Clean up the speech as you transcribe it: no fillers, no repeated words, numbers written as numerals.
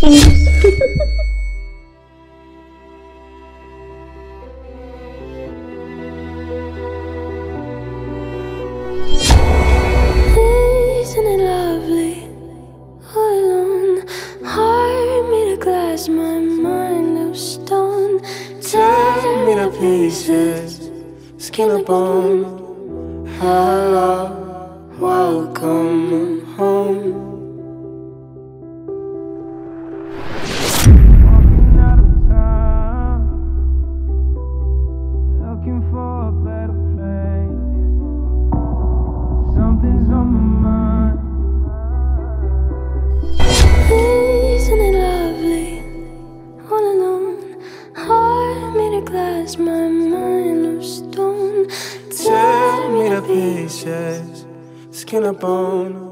Isn't it lovely? All alone, heart made of glass, my mind of stone. Tear me to pieces, skin and bone. Hello, welcome home. Walking out of town, looking for a better place. Something's on my mind. Isn't it lovely? All alone, heart made of glass, my mind of stone. Tear me to pieces, skin and bone.